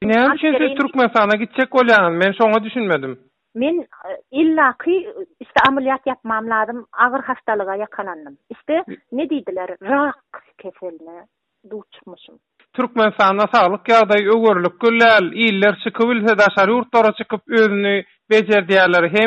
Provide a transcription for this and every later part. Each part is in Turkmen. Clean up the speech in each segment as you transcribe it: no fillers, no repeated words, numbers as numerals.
Näme üçin Türkmenistana gitjek bolýan? Men şoňa düşünmedim. Men illaki işte ameliyat yapmam lazım. Ağır hastalığa yakalandım. İşte ne dediler? Rak keseline duçmuşum. Türkmenistana saglyk ýagdaýy öwürlük güllel, iller çykyp bilse daşary ýurtlara çykyp özüni bejerdiýärler. Hem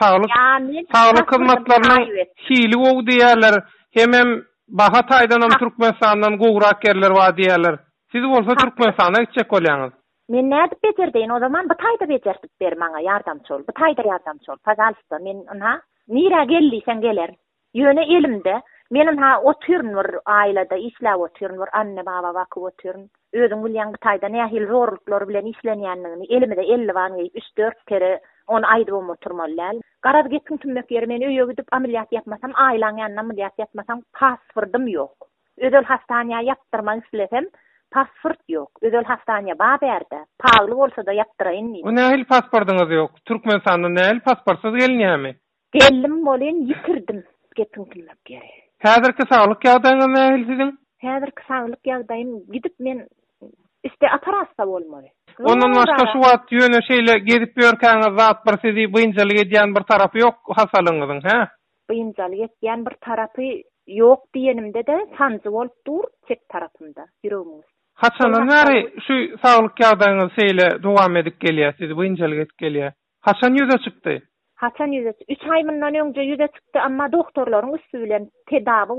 saglyk hyzmatlarynyň hili ow diýärler. Hem baha taýdanam Türkmenistandan gowrak gerler wa diýärler. Siz bolsa Türkmenistana gitjek bolýaňyz. Men näde bejerdiň o zaman bu taýda bejertip ber maňa ýardamçy ol. Bu taýda ýardamçy ol. Pazalsta men ona nira gelýsen geler. Ýöne elimde. Menin oturun var ailede, işläp oturun var, anne baba bakyp oturun. Özüň bilýän bu taýda nähil zorluklar bilen işlenýändigini elimde 50 wan geyip 3-4 kere onu aýdyp oturmalylar. Garad gitdim tümmek ýere men öýe gidip ameliyat yapmasam, ailaň ýanyna ameliyat yapmasam pasportum ýok. Özel hastanýa ýapdyrmak isletem, pasport ýok. Özel hastanýa ba berde. Paýly bolsa da ýapdyraýyn diýip. O nähil pasportuňyz ýok? Türkmenistandan nähil pasportsuz gelýärmi? Geldim bolýan ýitirdim. Gitdim tümmek ýere. Häzirki saglyk ýagdaýyňyz nähil siziň? Häzirki saglyk ýagdaýym gidip men işte atarasta bolmaly. Ondan başga şu wagt ýöne şeýle gezip ýörkäňiz zat bir sizi bynjalyk edýän bir tarapy ýok hasalyňyzyň, he? Bynjalyk edýän bir tarapy ýok diýenimde de sancı bolup dur çek tarapynda ýüregiňiz. Haçandan bäri şu saglyk ýagdaýyňyz şeýle dowam edip gelýär, sizi bynjalyk edip gelýär. Haçan ýüze çykdy? Haçan ýüze? 3 ay mundan öňce ýüze çykdy, amma doktorlaryň üstü bilen tedawy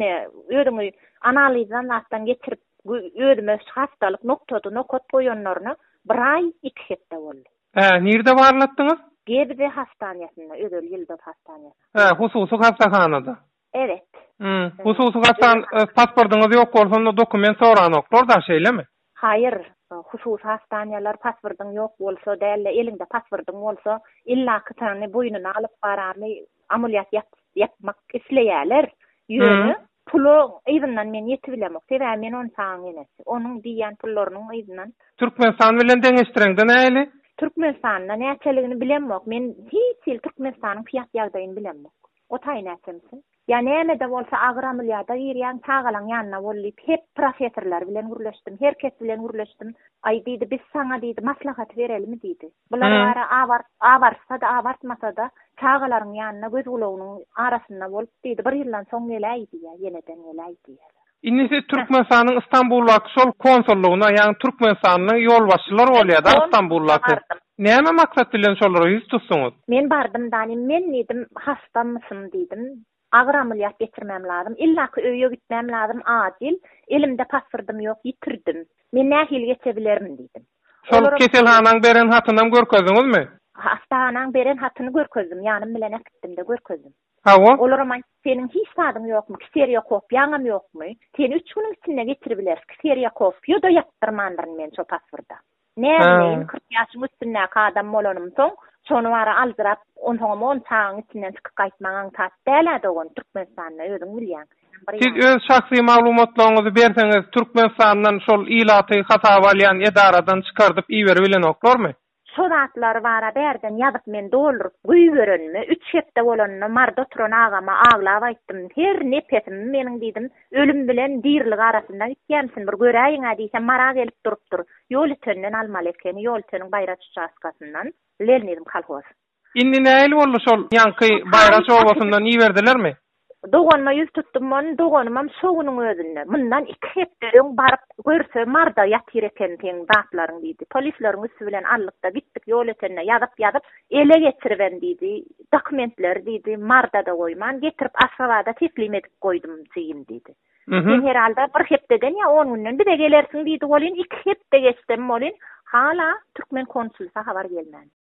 öňe analizdan atdan geçirip ödüme hastalyk nokot goýanlaryny 1 ay 2 hepde boldy. Nirde barlatdyňyz? Gebze hastanýasynda, özel ýyldız hastanýasynda. Hususy hastanada. Evet. Hususy pasportuňyz ýok bolsa dokument soran doktor da şeýlemi? Hayır. Hususy hastanýalar pasportuň ýok bolsa däl, elinde pasportuň bolsa illa kytany boýnuna alyp bararly ameliyat yapmak isleýärler. Ýöne pulu eýbinden men ýetip bilemok. Sebäbi men onu saň enesi. Onuň diýen pullarynyň eýbinden. Türkmenistan bilen deňeşdirende näli? Türkmenistanda näçeligini bilemok. Men hiç Türkmenistanyň fiýat ýagdaýyny bilemok. O taýyn näçemsin? Yani näme bolsa agyr ameliyata girýän çağalaň ýanyna bolyp hep professorlar bilen gürleşdim, herkes bilen gürleşdim. Ay diýdi, biz saňa diýdi, maslahat berelim diýdi. Bular bara abartsa da abartmasa da çağalaryň ýanyna göz gulagynyň arasynda bolup diýdi, bir ýyldan soň geläýdi ýa, ýeneden geläýdi. Innisi Türkmenistanyň Istanbuldaky şol konsullugyna, ýani Türkmenistanyň ýolbaşçylar bolýar da Istanbuldaky. Näme maksat bilen şolary ýüz tutsuňuz? Men bardım da, men diýdim, hastamysyn diýdim. Agyr ameliyat geçirmem lazım. İllaki öýe gitmem lazım acil. Elimde pasportum ýok, ýitirdim. Men nähil geçebilirim diýdim. Şol keselhanaň beren hatynam görkezdiňizmi? Hastanaň beren hatyny görkezdim. Ýanym bilen gitdim de görkezdim. Olarama senin hiç sadyň ýokmy? Kseriýa kopýaňam ýokmy? Sen 3 güniň içinde geçiribilersiň. Kseriýa kopýa da ýapdyrmandyryn men şo pasportda. Näme 40 ýaşyň üstünde adam bolanym soň şonu wara aldyrak on taň içinden çykyp gaýtmagyň tat däl dogon Türkmenistanda özüň bilýän. Siz öz şahsy maglumatlaryňyzy berseňiz Türkmenistandan şol ilaty hasap alýan edaradan çykardyp iýber bilen oklarmy? Şo zatlar wara berden ýazyp men doldurup güýberenmi 3 hepde bolanyny marda oturan agama aglap aýtdym. Her nepesim meniň diýdim, ölüm bilen dirlik arasynda gitýänsin bir göräýiň diýsem mara gelip durupdyr. Ýol tönlen almaly ekeni, ýol töniň baýraç çaskasyndan lelnedim kalhoz. Indi näil boldy şol ýanky baýraç obasyndan iýberdilermi? Dogonma ýüz tutdum, men dogonmam şoňunyň özünde. Mundan 2 hepdeň baryp görse marda ýatyr eken teň zatlaryň diýdi. Polisleriň üstü bilen allykda gitdik ýol etenne ýazyp ele geçiriben diýdi. Dokumentler diýdi, marda da goýman, getirip Aşgabatda teslim edip goýdum diýin diýdi. Sen herhalde bir hepdeden ýa 10 günden bir de gelersiň diýdi. Bolyn 2 hepde geçdim bolyn. Hala Türkmen konsulsa habar gelmän.